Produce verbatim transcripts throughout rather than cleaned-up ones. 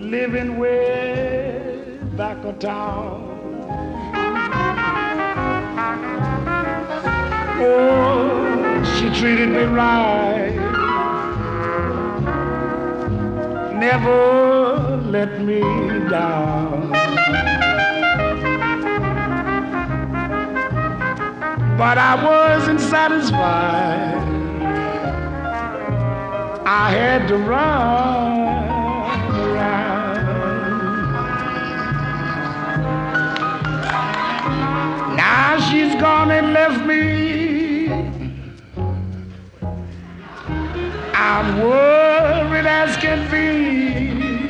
living way back of town. Oh, she treated me right, never let me down. But I wasn't satisfied. I had to run around. Now she's gone and left me. I'm worried as can be.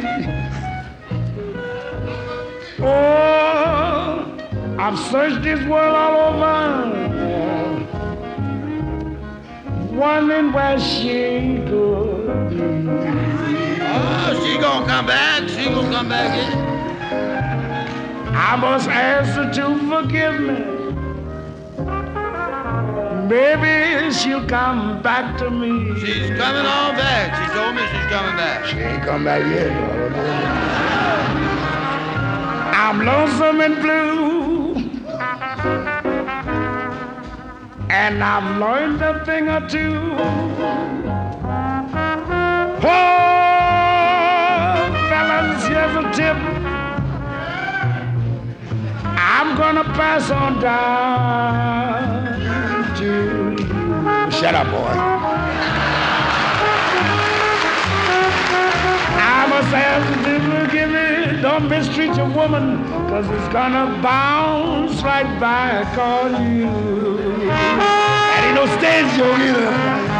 Oh, I've searched this world all over, wondering where she could be. Oh, she gonna come back. She gonna come back in. I must ask her to forgive me. Maybe she'll come back to me. She's coming on back. She told me she's coming back. She ain't come back yet. I'm lonesome and blue, and I've learned a thing or two. Oh, fellas, here's a tip. I'm gonna pass on down to you. Shut up, boy. I must ask you to forgive me. Don't mistreat your woman, cause it's gonna bounce right back on you. That ain't no stage joke either.